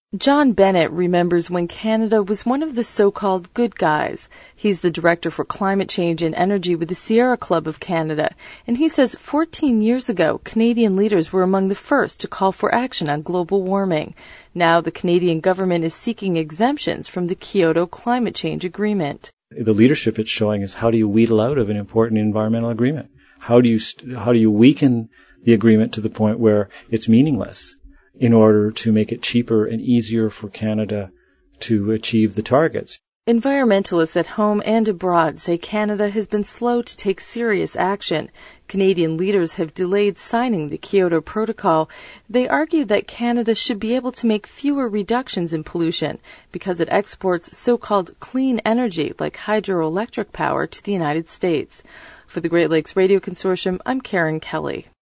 John Bennett remembers when Canada was one of the so-called good guys. He's the director for climate change and energy with the Sierra Club of Canada, and he says 14 years ago, Canadian leaders were among the first to call for action on global warming. Now the Canadian government is seeking exemptions from the Kyoto Climate Change Agreement. The leadership it's showing is how do you wheedle out of an important environmental agreement? How do you weaken the agreement to the point where it's meaningless, in order to make it cheaper and easier for Canada to achieve the targets? Environmentalists at home and abroad say Canada has been slow to take serious action. Canadian leaders have delayed signing the Kyoto Protocol. They argue that Canada should be able to make fewer reductions in pollution because it exports so-called clean energy like hydroelectric power to the United States. For the Great Lakes Radio Consortium, I'm Karen Kelly.